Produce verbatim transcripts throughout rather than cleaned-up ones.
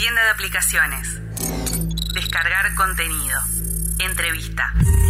Tienda de aplicaciones. Descargar contenido. Entrevista.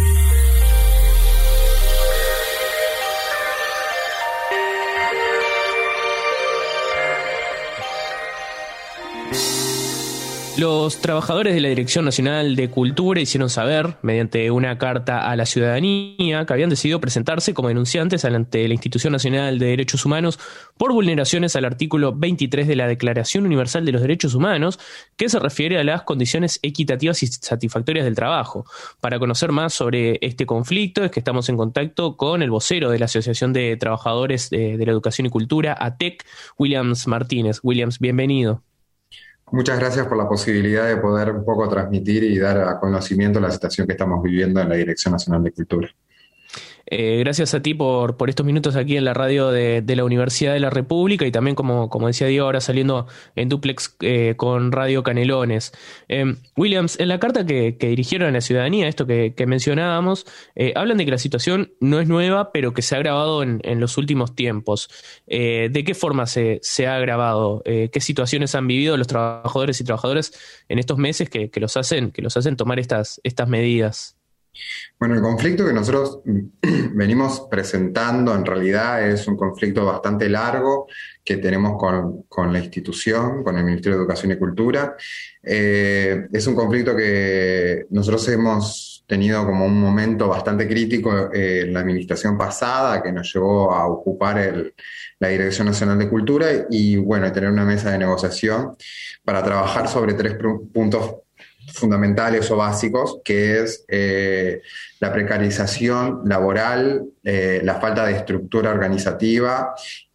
Los trabajadores de la Dirección Nacional de Cultura hicieron saber, mediante una carta a la ciudadanía, que habían decidido presentarse como denunciantes ante la Institución Nacional de Derechos Humanos por vulneraciones al artículo veintitrés de la Declaración Universal de los Derechos Humanos, que se refiere a las condiciones equitativas y satisfactorias del trabajo. Para conocer más sobre este conflicto es que estamos en contacto con el vocero de la Asociación de Trabajadores de, de la Educación y Cultura, A T E C, Williams Martínez. Williams, bienvenido. Muchas gracias por la posibilidad de poder un poco transmitir y dar a conocimiento la situación que estamos viviendo en la Dirección Nacional de Cultura. Eh, gracias a ti por, por estos minutos aquí en la radio de, de la Universidad de la República y también, como, como decía Diego, ahora saliendo en dúplex eh, con Radio Canelones. Eh, Williams, en la carta que, que dirigieron a la ciudadanía, esto que, que mencionábamos, eh, hablan de que la situación no es nueva, pero que se ha agravado en, en los últimos tiempos. Eh, ¿De qué forma se, se ha agravado? Eh, ¿Qué situaciones han vivido los trabajadores y trabajadoras en estos meses que, que los hacen, que los hacen tomar estas, estas medidas? Bueno, el conflicto que nosotros venimos presentando en realidad es un conflicto bastante largo que tenemos con, con la institución, con el Ministerio de Educación y Cultura. Eh, es un conflicto que nosotros hemos tenido como un momento bastante crítico eh, en la administración pasada, que nos llevó a ocupar el, la Dirección Nacional de Cultura y, bueno, tener una mesa de negociación para trabajar sobre tres pr- puntos fundamentales o básicos, que es eh, la precarización laboral, eh, la falta de estructura organizativa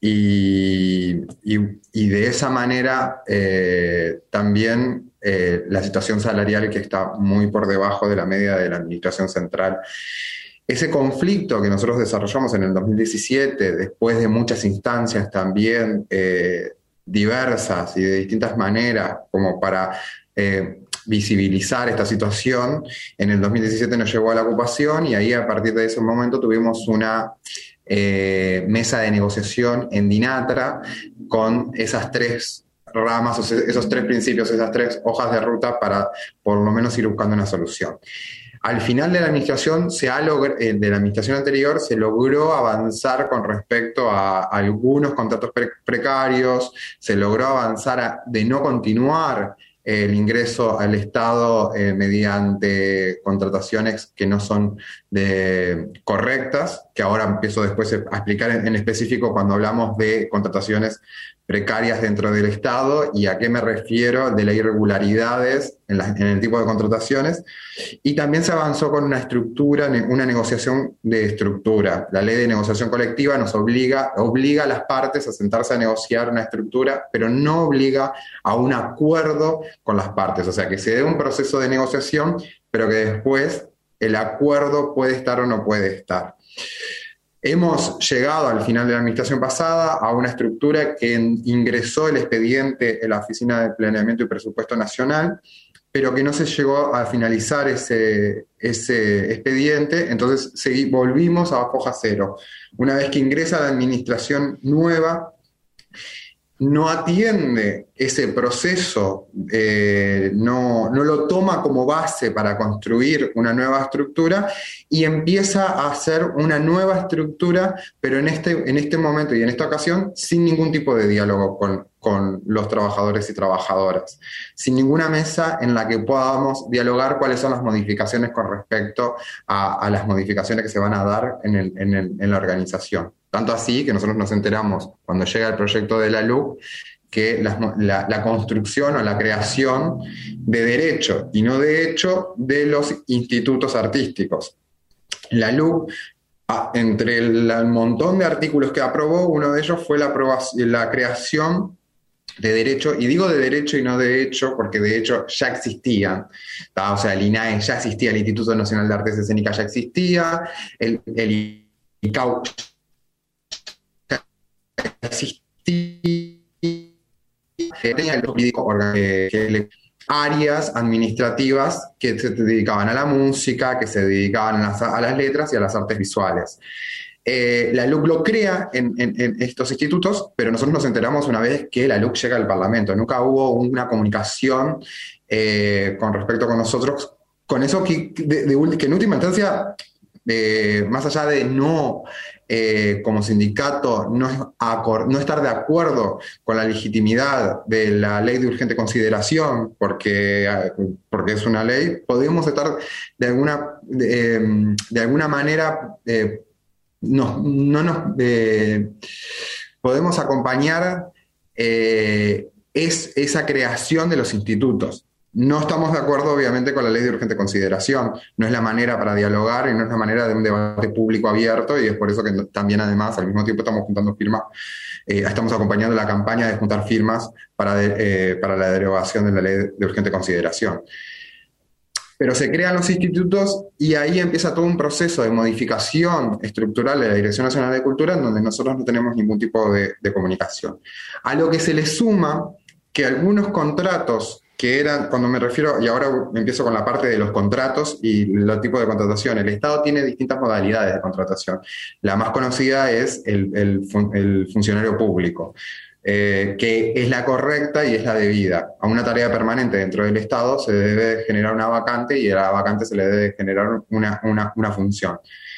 y, y, y de esa manera eh, también eh, la situación salarial que está muy por debajo de la media de la administración central. Ese conflicto que nosotros desarrollamos en el dos mil diecisiete, después de muchas instancias también eh, diversas y de distintas maneras, como para eh, visibilizar esta situación, en el dos mil diecisiete nos llevó a la ocupación y ahí a partir de ese momento tuvimos una eh, mesa de negociación en DINATRA con esas tres ramas, o sea, esos tres principios, esas tres hojas de ruta para por lo menos ir buscando una solución. Al final de la administración, se ha logr- eh, de la administración anterior, se logró avanzar con respecto a, a algunos contratos pre- precarios, se logró avanzar a, de no continuar el ingreso al Estado eh, mediante contrataciones que no son de, correctas, que ahora empiezo después a explicar en, en específico cuando hablamos de contrataciones precarias dentro del Estado y a qué me refiero de las irregularidades en, la, en el tipo de contrataciones. Y también se avanzó con una estructura, una negociación de estructura. La ley de negociación colectiva nos obliga, obliga a las partes a sentarse a negociar una estructura, pero no obliga a un acuerdo con las partes. O sea, que se dé un proceso de negociación, pero que después el acuerdo puede estar o no puede estar. Hemos llegado al final de la administración pasada a una estructura que ingresó el expediente en la Oficina de Planeamiento y Presupuesto Nacional, pero que no se llegó a finalizar ese, ese expediente, entonces seguí, volvimos a hoja cero. Una vez que ingresa la administración nueva, no atiende ese proceso, eh, no, no lo toma como base para construir una nueva estructura y empieza a hacer una nueva estructura, pero en este, en este momento y en esta ocasión sin ningún tipo de diálogo con, con los trabajadores y trabajadoras, sin ninguna mesa en la que podamos dialogar cuáles son las modificaciones con respecto a, a las modificaciones que se van a dar en, el, en, el, en la organización. Tanto así que nosotros nos enteramos cuando llega el proyecto de la L U C que la, la, la construcción o la creación de derecho y no de hecho de los institutos artísticos. La L U C, entre el, el montón de artículos que aprobó, uno de ellos fue la, la creación de derecho, y digo de derecho y no de hecho, porque de hecho ya existían, o sea, el I N A E ya existía, el Instituto Nacional de Artes Escénicas ya existía, el, el I C A U ya existía, tenía el jurídico, eh, áreas administrativas que se dedicaban a la música, que se dedicaban a las, a las letras y a las artes visuales. Eh, la LUC lo crea en, en, en estos institutos, pero nosotros nos enteramos una vez que la LUC llega al Parlamento. Nunca hubo una comunicación eh, con respecto con nosotros, con eso que, de, de, que en última instancia, eh, más allá de no, eh, como sindicato, no, acor, no estar de acuerdo con la legitimidad de la ley de urgente consideración, porque, porque es una ley, podemos estar de alguna, de, de alguna manera... Eh, No, no nos eh, podemos acompañar eh, es, esa creación de los institutos. No estamos de acuerdo, obviamente, con la ley de urgente consideración. No es la manera para dialogar y no es la manera de un debate público abierto, y es por eso que también, además, al mismo tiempo estamos juntando firmas, eh, estamos acompañando la campaña de juntar firmas para, de, eh, para la derogación de la ley de urgente consideración. Pero se crean los institutos y ahí empieza todo un proceso de modificación estructural de la Dirección Nacional de Cultura, en donde nosotros no tenemos ningún tipo de, de comunicación. A lo que se le suma que algunos contratos que eran, cuando me refiero, y ahora empiezo con la parte de los contratos y los tipos de contratación, el Estado tiene distintas modalidades de contratación. La más conocida es el, el, el funcionario público. Eh, que es la correcta y es la debida. A una tarea permanente dentro del Estado se debe generar una vacante y a la vacante se le debe generar una, una, una función.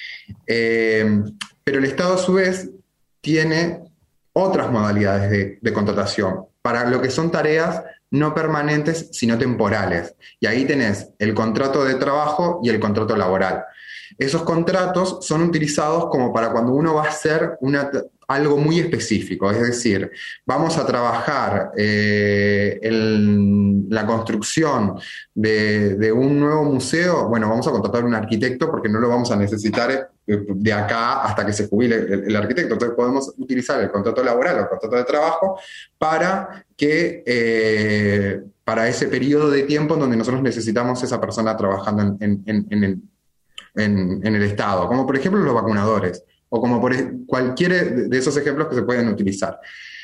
Eh, pero el Estado, a su vez, tiene otras modalidades de, de contratación para lo que son tareas no permanentes, sino temporales. Y ahí tenés el contrato de trabajo y el contrato laboral. Esos contratos son utilizados como para cuando uno va a hacer una, algo muy específico, es decir, vamos a trabajar eh, en la construcción de, de un nuevo museo. Bueno, vamos a contratar un arquitecto porque no lo vamos a necesitar de acá hasta que se jubile el, el arquitecto. Entonces podemos utilizar el contrato laboral o el contrato de trabajo para que... Eh, para ese periodo de tiempo en donde nosotros necesitamos esa persona trabajando en, en, en, en el En, en el Estado, como por ejemplo los vacunadores, o como por cualquier de esos ejemplos que se pueden utilizar.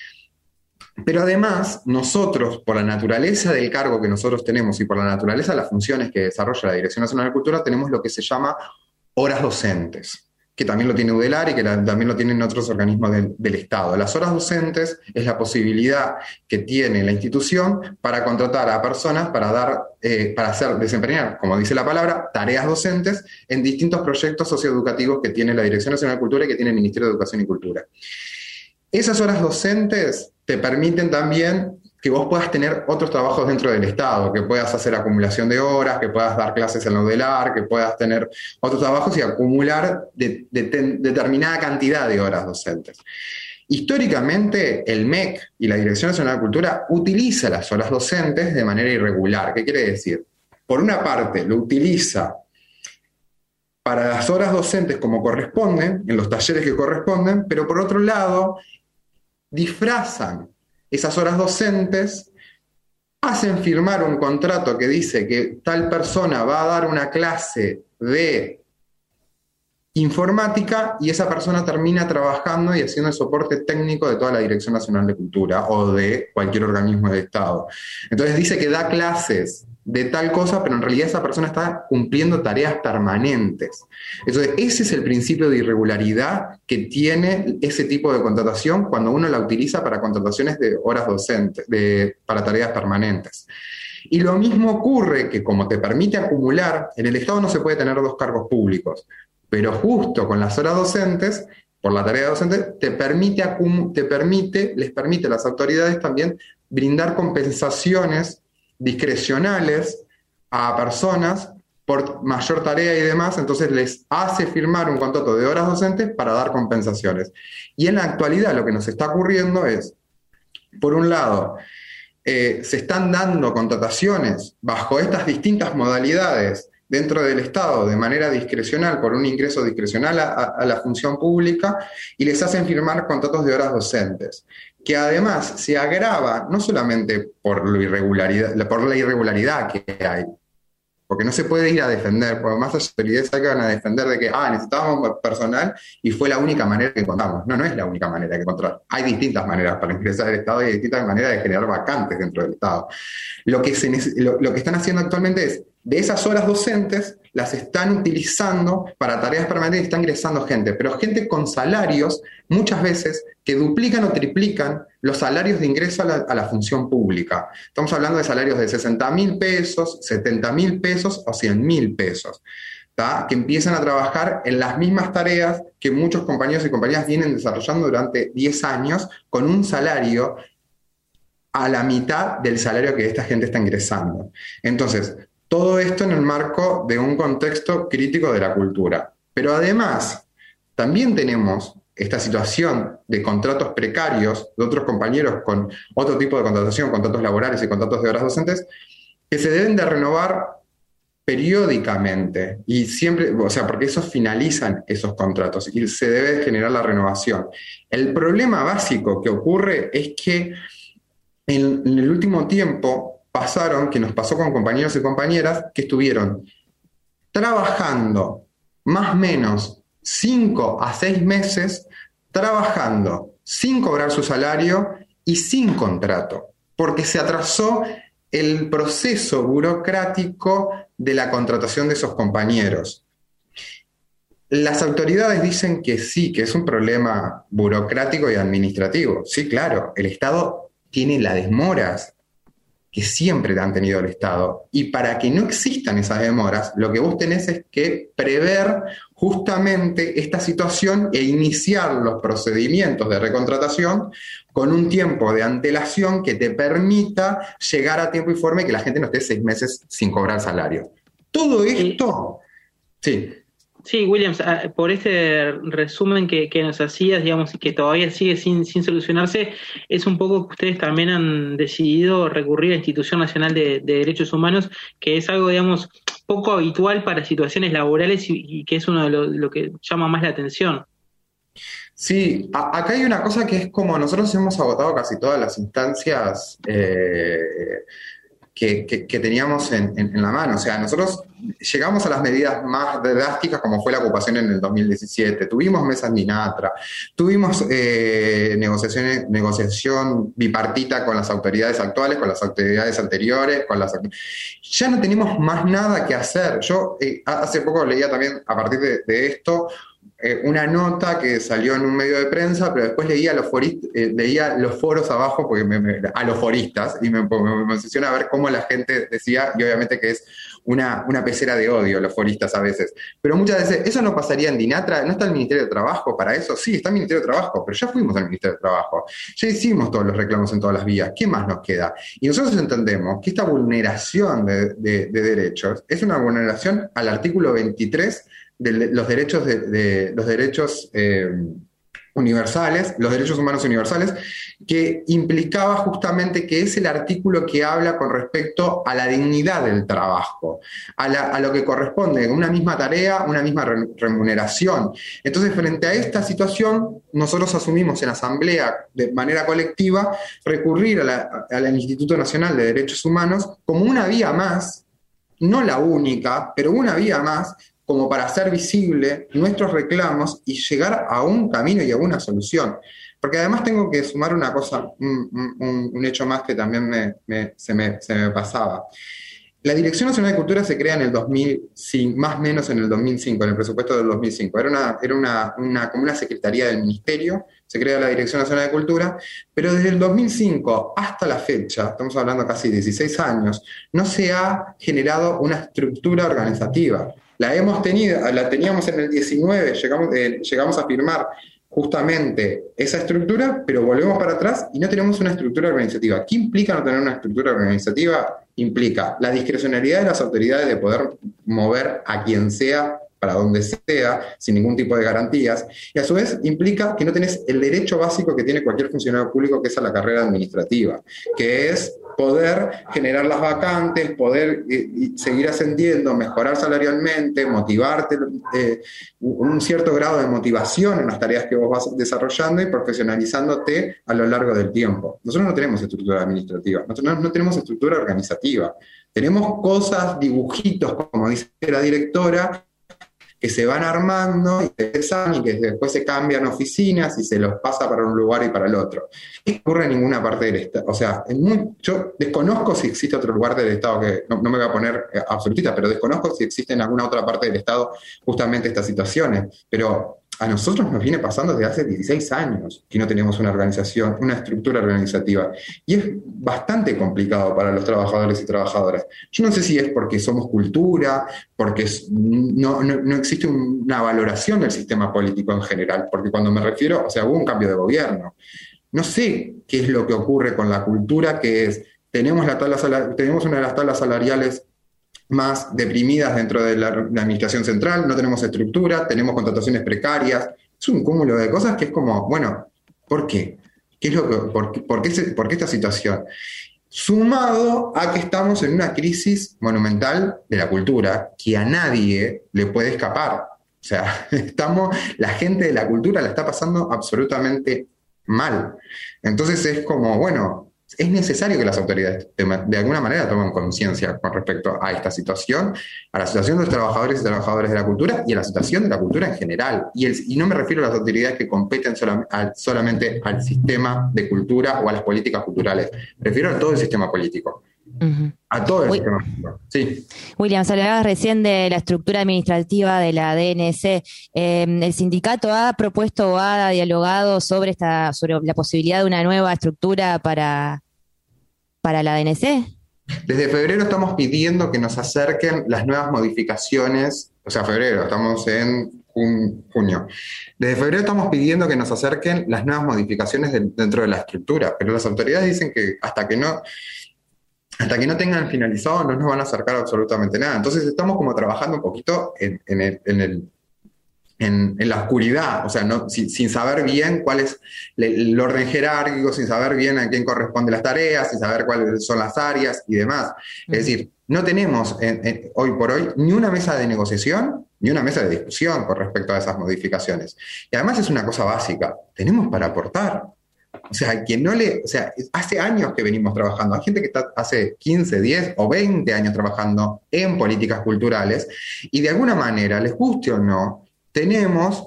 Pero además, nosotros, por la naturaleza del cargo que nosotros tenemos y por la naturaleza de las funciones que desarrolla la Dirección Nacional de Cultura, tenemos lo que se llama horas docentes, que también lo tiene UDELAR y que la, también lo tienen otros organismos del, del Estado. Las horas docentes es la posibilidad que tiene la institución para contratar a personas para dar, eh, para hacer, desempeñar, como dice la palabra, tareas docentes en distintos proyectos socioeducativos que tiene la Dirección Nacional de Cultura y que tiene el Ministerio de Educación y Cultura. Esas horas docentes te permiten también que vos puedas tener otros trabajos dentro del Estado, que puedas hacer acumulación de horas, que puedas dar clases en la UDELAR, que puedas tener otros trabajos y acumular de, de, de determinada cantidad de horas docentes. Históricamente, el M E C y la Dirección Nacional de Cultura utiliza las horas docentes de manera irregular. ¿Qué quiere decir? Por una parte, lo utiliza para las horas docentes como corresponden, en los talleres que corresponden, pero por otro lado, disfrazan esas horas docentes, hacen firmar un contrato que dice que tal persona va a dar una clase de informática y esa persona termina trabajando y haciendo el soporte técnico de toda la Dirección Nacional de Cultura o de cualquier organismo del Estado. Entonces dice que da clases de tal cosa, pero en realidad esa persona está cumpliendo tareas permanentes. Entonces, ese es el principio de irregularidad que tiene ese tipo de contratación cuando uno la utiliza para contrataciones de horas docentes, de, para tareas permanentes. Y lo mismo ocurre que como te permite acumular, en el Estado no se puede tener dos cargos públicos, pero justo con las horas docentes, por la tarea docente, te permite, te permite, les permite a las autoridades también brindar compensaciones discrecionales a personas por mayor tarea y demás, entonces les hace firmar un contrato de horas docentes para dar compensaciones. Y en la actualidad lo que nos está ocurriendo es, por un lado, eh, se están dando contrataciones bajo estas distintas modalidades dentro del Estado de manera discrecional, por un ingreso discrecional a, a la función pública, y les hacen firmar contratos de horas docentes, que además se agrava no solamente por, lo irregularidad, por la irregularidad que hay, porque no se puede ir a defender, porque más autoridades que van a defender de que ah, necesitábamos personal y fue la única manera que encontramos. No, no es la única manera que encontrar. Hay distintas maneras para ingresar al Estado y hay distintas maneras de generar vacantes dentro del Estado. Lo que, se, lo, lo que están haciendo actualmente es de esas horas docentes las están utilizando para tareas permanentes y están ingresando gente, pero gente con salarios muchas veces que duplican o triplican los salarios de ingreso a la, a la función pública. Estamos hablando de salarios de sesenta mil pesos, setenta mil pesos o cien mil pesos, ¿tá? Que empiezan a trabajar en las mismas tareas que muchos compañeros y compañeras vienen desarrollando durante diez años con un salario a la mitad del salario que esta gente está ingresando. Entonces, todo esto en el marco de un contexto crítico de la cultura. Pero además, también tenemos esta situación de contratos precarios de otros compañeros con otro tipo de contratación, contratos laborales y contratos de horas docentes, que se deben de renovar periódicamente y siempre, o sea, porque esos finalizan esos contratos y se debe generar la renovación. El problema básico que ocurre es que en, en el último tiempo pasaron, que nos pasó con compañeros y compañeras que estuvieron trabajando más o menos cinco a seis meses, trabajando sin cobrar su salario y sin contrato, porque se atrasó el proceso burocrático de la contratación de esos compañeros. Las autoridades dicen que sí, que es un problema burocrático y administrativo. Sí, claro, el Estado tiene las demoras que siempre han tenido el Estado. Y para que no existan esas demoras, lo que vos tenés es que prever justamente esta situación e iniciar los procedimientos de recontratación con un tiempo de antelación que te permita llegar a tiempo y forma y que la gente no esté seis meses sin cobrar salario. Todo esto... Sí. Sí, Williams, por este resumen que, que nos hacías, digamos, y que todavía sigue sin, sin solucionarse, es un poco que ustedes también han decidido recurrir a la Institución Nacional de, de Derechos Humanos, que es algo, digamos, poco habitual para situaciones laborales y, y que es uno de lo, lo que llama más la atención. Sí, a, acá hay una cosa que es como nosotros hemos agotado casi todas las instancias eh, que, que, que teníamos en, en, en la mano. O sea, nosotros llegamos a las medidas más drásticas como fue la ocupación en el dos mil diecisiete, tuvimos mesas Minatra, tuvimos eh, negociaciones, negociación bipartita con las autoridades actuales, con las autoridades anteriores, con las... Ya no tenemos más nada que hacer. Yo eh, hace poco leía también, a partir de, de esto, eh, una nota que salió en un medio de prensa, pero después leía los, forist, eh, leía los foros abajo, porque me, me, a los foristas, y me, me, me emociona ver cómo la gente decía, y obviamente que es una, una pecera de odio los foristas a veces, pero muchas veces, ¿eso no pasaría en Dinatra? ¿No está el Ministerio de Trabajo para eso? Sí, está el Ministerio de Trabajo, pero ya fuimos al Ministerio de Trabajo, ya hicimos todos los reclamos en todas las vías, ¿qué más nos queda? Y nosotros entendemos que esta vulneración de, de, de derechos es una vulneración al artículo veintitrés de los derechos, de, de, los derechos eh, universales, los derechos humanos universales, que implicaba justamente que es el artículo que habla con respecto a la dignidad del trabajo, a, la, a lo que corresponde, una misma tarea, una misma remuneración. Entonces, frente a esta situación, nosotros asumimos en asamblea, de manera colectiva, recurrir a la, al Instituto Nacional de Derechos Humanos como una vía más, no la única, pero una vía más, como para hacer visible nuestros reclamos y llegar a un camino y a una solución. Porque además tengo que sumar una cosa, un, un, un hecho más que también me, me, se, me, se me pasaba. La Dirección Nacional de Cultura se crea en el dos mil cinco, más o menos en el dos mil cinco, en el presupuesto del dos mil cinco. Era, una, era una, una, como una secretaría del Ministerio, se crea la Dirección Nacional de Cultura, pero desde el dos mil cinco hasta la fecha, estamos hablando casi dieciséis años, no se ha generado una estructura organizativa. La hemos tenido, la teníamos en el diecinueve, llegamos, eh, llegamos a firmar justamente esa estructura, pero volvemos para atrás y no tenemos una estructura organizativa. ¿Qué implica no tener una estructura organizativa? Implica la discrecionalidad de las autoridades de poder mover a quien sea, para donde sea, sin ningún tipo de garantías, y a su vez implica que no tenés el derecho básico que tiene cualquier funcionario público, que es a la carrera administrativa, que es poder generar las vacantes, poder eh, seguir ascendiendo, mejorar salarialmente, motivarte, eh, un cierto grado de motivación en las tareas que vos vas desarrollando y profesionalizándote a lo largo del tiempo. Nosotros no tenemos estructura administrativa, nosotros no, no tenemos estructura organizativa, tenemos cosas, dibujitos, como dice la directora, que se van armando y se besan y que después se cambian oficinas y se los pasa para un lugar y para el otro. No ocurre en ninguna parte del Estado. O sea, en muy, yo desconozco si existe otro lugar del Estado, que no, no me voy a poner absolutista, pero desconozco si existe en alguna otra parte del Estado justamente estas situaciones. Pero a nosotros nos viene pasando desde hace dieciséis años que no tenemos una organización, una estructura organizativa. Y es bastante complicado para los trabajadores y trabajadoras. Yo no sé si es porque somos cultura, porque no, no, no existe una valoración del sistema político en general, porque cuando me refiero, o sea, hubo un cambio de gobierno. No sé qué es lo que ocurre con la cultura, que es, tenemos, la tabla salarial, tenemos una de las tablas salariales más deprimidas dentro de la, la administración central, no tenemos estructura, tenemos contrataciones precarias, es un cúmulo de cosas que es como, bueno, ¿por qué? ¿Qué es lo que, por, qué, por, qué se, ¿Por qué esta situación? Sumado a que estamos en una crisis monumental de la cultura que a nadie le puede escapar. O sea, estamos, la gente de la cultura la está pasando absolutamente mal. Entonces es como, bueno, es necesario que las autoridades de, de alguna manera tomen conciencia con respecto a esta situación, a la situación de los trabajadores y trabajadoras de la cultura y a la situación de la cultura en general. Y, el, y no me refiero a las autoridades que competen solam, a, solamente al sistema de cultura o a las políticas culturales. Me refiero a todo el sistema político. Uh-huh. A todo el Uy. sistema político. Sí. William, hablabas recién de la estructura administrativa de la D N C. Eh, ¿El sindicato ha propuesto o ha dialogado sobre esta, sobre la posibilidad de una nueva estructura para, para la D N C? Desde febrero estamos pidiendo que nos acerquen las nuevas modificaciones, o sea, febrero, estamos en jun, junio. Desde febrero estamos pidiendo que nos acerquen las nuevas modificaciones de, dentro de la estructura, pero las autoridades dicen que hasta que no... Hasta que no tengan finalizado no nos van a acercar absolutamente nada. Entonces estamos como trabajando un poquito en, en, el, en, el, en, en la oscuridad, o sea, no, sin, sin saber bien cuál es el orden jerárquico, sin saber bien a quién corresponden las tareas, sin saber cuáles son las áreas y demás. Uh-huh. Es decir, no tenemos en, en, hoy por hoy ni una mesa de negociación ni una mesa de discusión con respecto a esas modificaciones. Y además es una cosa básica, tenemos para aportar. O sea, quien no le, o sea, hace años que venimos trabajando, hay gente que está hace quince, diez o veinte años trabajando en políticas culturales y de alguna manera, les guste o no, tenemos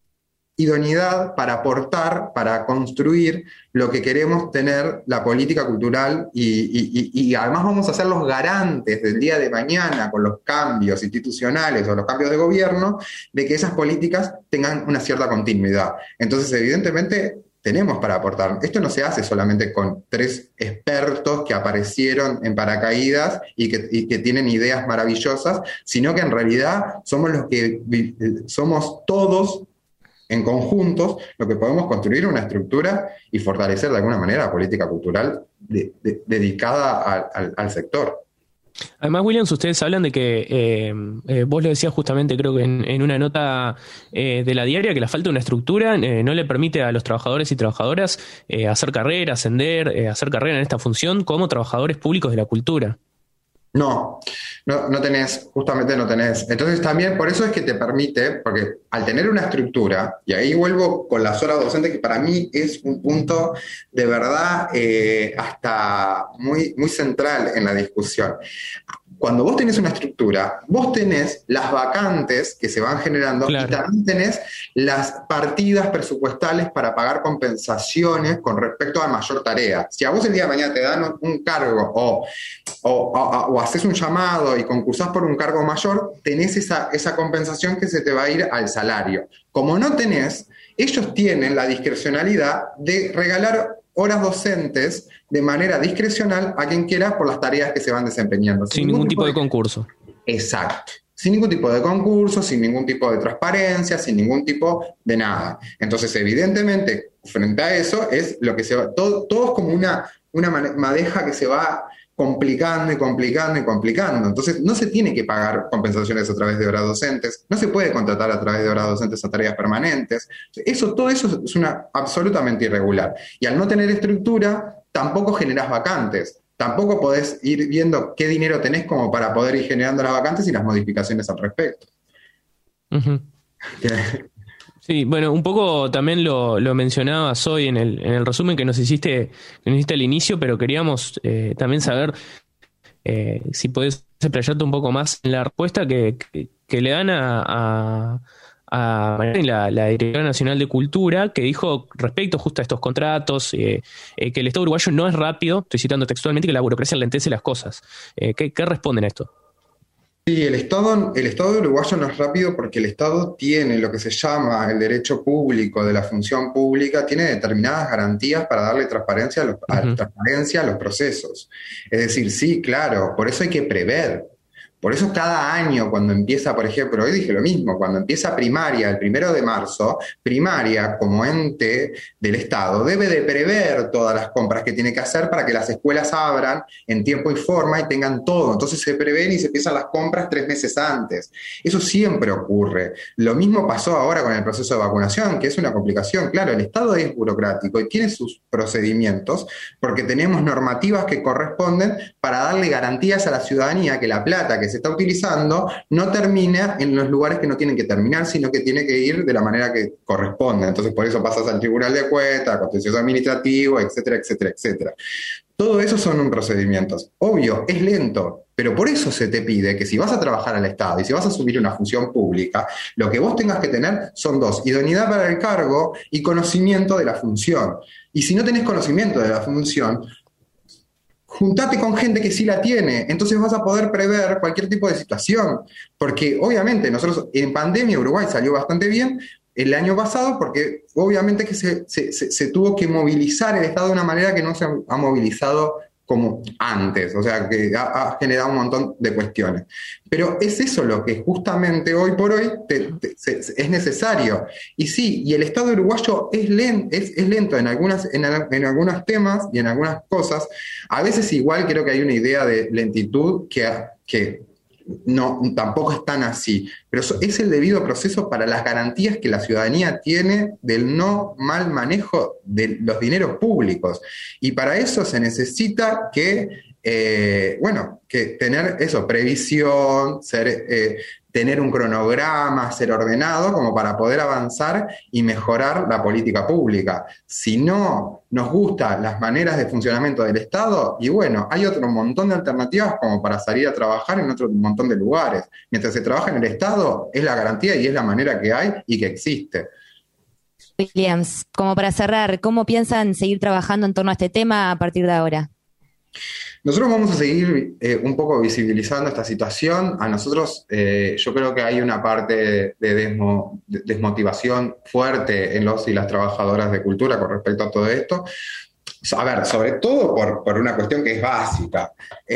idoneidad para aportar, para construir lo que queremos tener la política cultural y, y, y, y además vamos a ser los garantes del día de mañana con los cambios institucionales o los cambios de gobierno de que esas políticas tengan una cierta continuidad. Entonces, evidentemente, tenemos para aportar. Esto no se hace solamente con tres expertos que aparecieron en paracaídas y que, y que tienen ideas maravillosas, sino que en realidad somos los que somos todos en conjuntos los que podemos construir una estructura y fortalecer de alguna manera la política cultural de, de, dedicada al, al, al sector. Además, Williams, ustedes hablan de que, eh, eh, vos lo decías justamente creo que en, en una nota eh, de la diaria, que la falta de una estructura eh, no le permite a los trabajadores y trabajadoras eh, hacer carrera, ascender, eh, hacer carrera en esta función como trabajadores públicos de la cultura. No, no, no tenés, justamente no tenés. Entonces también por eso es que te permite, porque al tener una estructura, y ahí vuelvo con las horas docentes, que para mí es un punto de verdad eh, hasta muy, muy central en la discusión. Cuando vos tenés una estructura, vos tenés las vacantes que se van generando, claro, y también tenés las partidas presupuestales para pagar compensaciones con respecto a mayor tarea. Si a vos el día de mañana te dan un cargo o, o, o, o haces un llamado y concursás por un cargo mayor, tenés esa, esa compensación que se te va a ir al salario. Como no tenés, ellos tienen la discrecionalidad de regalar horas docentes de manera discrecional a quien quiera por las tareas que se van desempeñando. Sin, sin ningún tipo de, de concurso. Exacto. Sin ningún tipo de concurso, sin ningún tipo de transparencia, sin ningún tipo de nada. Entonces, evidentemente, frente a eso, es lo que se va, todo, todo es como una, una madeja que se va complicando y complicando y complicando. Entonces, no se tiene que pagar compensaciones a través de horas docentes, no se puede contratar a través de horas docentes a tareas permanentes. Eso, todo eso es una, absolutamente irregular. Y al no tener estructura, tampoco generás vacantes. Tampoco podés ir viendo qué dinero tenés como para poder ir generando las vacantes y las modificaciones al respecto. Uh-huh. Sí, bueno, un poco también lo, lo mencionabas hoy en el, en el resumen que nos hiciste, que nos hiciste al inicio, pero queríamos eh, también saber eh, si podés explayarte un poco más en la respuesta que, que, que le dan a, a, a la, la Directora Nacional de Cultura, que dijo respecto justo a estos contratos, eh, eh, que el Estado uruguayo no es rápido, estoy citando textualmente, que la burocracia enlentece las cosas. Eh, ¿qué, ¿Qué responden a esto? Sí, el Estado, el Estado uruguayo no es rápido porque el Estado tiene lo que se llama el derecho público de la función pública, tiene determinadas garantías para darle transparencia a los, uh-huh. a, transparencia a los procesos. Es decir, sí, claro, por eso hay que prever. Por eso cada año cuando empieza, por ejemplo, hoy dije lo mismo, cuando empieza primaria el primero de marzo, primaria como ente del Estado debe de prever todas las compras que tiene que hacer para que las escuelas abran en tiempo y forma y tengan todo. Entonces se prevén y se empiezan las compras tres meses antes. Eso siempre ocurre. Lo mismo pasó ahora con el proceso de vacunación, que es una complicación. Claro, el Estado es burocrático y tiene sus procedimientos porque tenemos normativas que corresponden para darle garantías a la ciudadanía que la plata que se está utilizando no termina en los lugares que no tienen que terminar, sino que tiene que ir de la manera que corresponde. Entonces, por eso pasas al Tribunal de Cuentas, contencioso administrativo, etcétera, etcétera, etcétera. Todo eso son procedimientos. Obvio, es lento, pero por eso se te pide que si vas a trabajar al Estado y si vas a subir una función pública, lo que vos tengas que tener son dos: idoneidad para el cargo y conocimiento de la función. Y si no tenés conocimiento de la función, juntate con gente que sí la tiene, entonces vas a poder prever cualquier tipo de situación, porque obviamente nosotros en pandemia Uruguay salió bastante bien el año pasado, porque obviamente que se, se, se, se tuvo que movilizar el Estado de una manera que no se ha movilizado como antes, o sea, que ha, ha generado un montón de cuestiones. Pero es eso lo que justamente hoy por hoy te, te, se, es necesario. Y sí, y el Estado uruguayo es, len, es, es lento en, algunas, en, en algunos temas y en algunas cosas. A veces igual creo que hay una idea de lentitud que... que no, tampoco es tan así, pero es el debido proceso para las garantías que la ciudadanía tiene del no mal manejo de los dineros públicos, y para eso se necesita que, eh, bueno, que tener eso, previsión, ser, eh, tener un cronograma, ser ordenado, como para poder avanzar y mejorar la política pública. Si no nos gustan las maneras de funcionamiento del Estado, y bueno, hay otro montón de alternativas como para salir a trabajar en otro montón de lugares. Mientras se trabaja en el Estado, es la garantía y es la manera que hay y que existe. Williams, como para cerrar, ¿cómo piensan seguir trabajando en torno a este tema a partir de ahora? Nosotros vamos a seguir eh, un poco visibilizando esta situación. A nosotros, eh, yo creo que hay una parte de, desmo, de desmotivación fuerte en los y las trabajadoras de cultura con respecto a todo esto. A ver, sobre todo por, por una cuestión que es básica.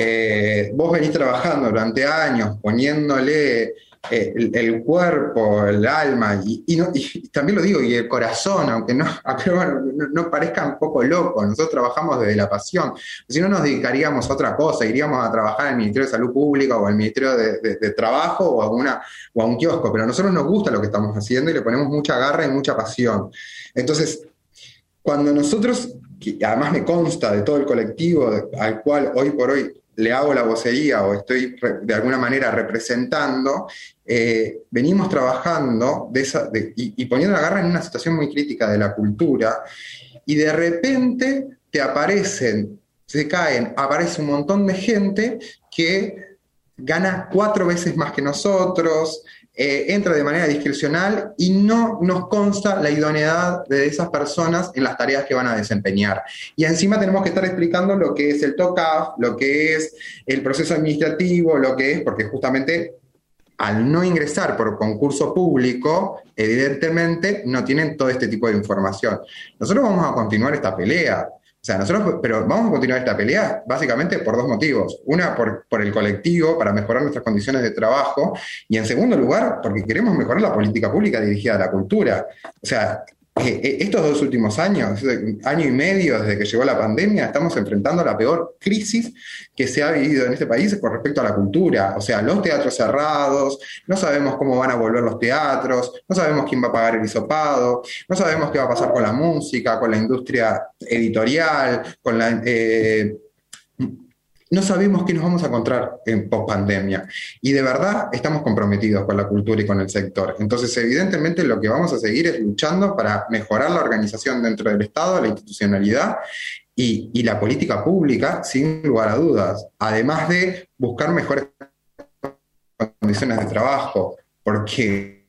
Eh, vos venís trabajando durante años poniéndole eh, el, el cuerpo, el alma, y, y, no, y también lo digo, y el corazón, aunque no, aunque, bueno, no, no parezca un poco loco, nosotros trabajamos desde la pasión. Si no, nos dedicaríamos a otra cosa, iríamos a trabajar en el Ministerio de Salud Pública o al Ministerio de, de, de Trabajo o a, una, o a un kiosco, pero a nosotros nos gusta lo que estamos haciendo y le ponemos mucha garra y mucha pasión. Entonces, cuando nosotros, que además me consta de todo el colectivo al cual hoy por hoy le hago la vocería o estoy de alguna manera representando, eh, venimos trabajando de esa, de, y, y poniendo la garra en una situación muy crítica de la cultura, y de repente te aparecen, se caen, aparece un montón de gente que gana cuatro veces más que nosotros, Eh, entra de manera discrecional y no nos consta la idoneidad de esas personas en las tareas que van a desempeñar. Y encima tenemos que estar explicando lo que es el T O C A F, lo que es el proceso administrativo, lo que es, porque justamente al no ingresar por concurso público, evidentemente no tienen todo este tipo de información. Nosotros vamos a continuar esta pelea. O sea, nosotros, pero vamos a continuar esta pelea básicamente por dos motivos. Una, por, por el colectivo, para mejorar nuestras condiciones de trabajo, y en segundo lugar, porque queremos mejorar la política pública dirigida a la cultura. O sea, eh, estos dos últimos años, año y medio desde que llegó la pandemia, estamos enfrentando la peor crisis que se ha vivido en este país con respecto a la cultura. O sea, los teatros cerrados, no sabemos cómo van a volver los teatros, no sabemos quién va a pagar el hisopado, no sabemos qué va a pasar con la música, con la industria editorial, con la... Eh, no sabemos qué nos vamos a encontrar en post-pandemia. Y de verdad estamos comprometidos con la cultura y con el sector. Entonces, evidentemente, lo que vamos a seguir es luchando para mejorar la organización dentro del Estado, la institucionalidad y, y la política pública, sin lugar a dudas. Además de buscar mejores condiciones de trabajo, porque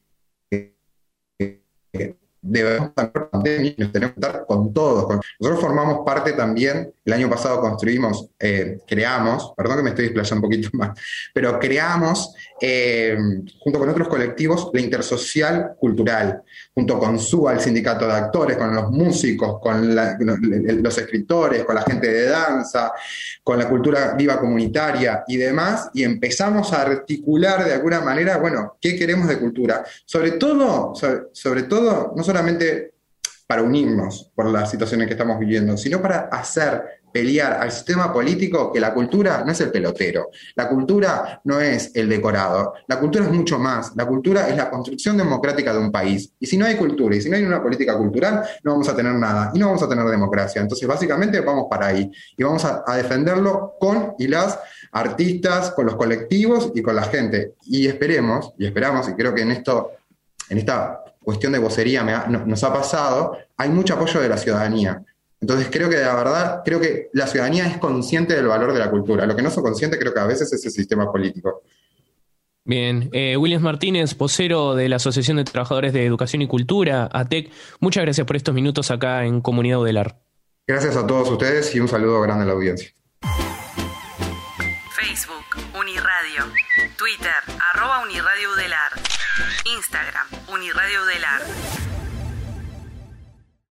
debemos estar pandemia y nos tenemos que estar con todos. Nosotros formamos parte también, el año pasado construimos, eh, creamos, perdón que me estoy desplayando un poquito más, pero creamos, eh, junto con otros colectivos, la Intersocial Cultural, junto con SUA, el sindicato de actores, con los músicos, con la, los escritores, con la gente de danza, con la cultura viva comunitaria y demás, y empezamos a articular de alguna manera, bueno, ¿qué queremos de cultura? Sobre todo, sobre, sobre todo, no solamente para unirnos por las situaciones que estamos viviendo, sino para hacer pelear al sistema político que la cultura no es el pelotero, la cultura no es el decorado, la cultura es mucho más, la cultura es la construcción democrática de un país, y si no hay cultura, y si no hay una política cultural, no vamos a tener nada, y no vamos a tener democracia. Entonces básicamente vamos para ahí, y vamos a, a defenderlo con y las artistas, con los colectivos y con la gente, y esperemos, y esperamos, y creo que en esto, en esta cuestión de vocería me ha, no, nos ha pasado, hay mucho apoyo de la ciudadanía. Entonces creo que la verdad, creo que la ciudadanía es consciente del valor de la cultura. Lo que no es consciente creo que a veces es el sistema político. Bien, eh, Williams Martínez, vocero de la Asociación de Trabajadores de Educación y Cultura, A T E C, muchas gracias por estos minutos acá en Comunidad Udelar. Gracias a todos ustedes y un saludo grande a la audiencia. Facebook, Uniradio. Twitter, arroba Uniradio Udelar. Instagram, Uniradio Udelar.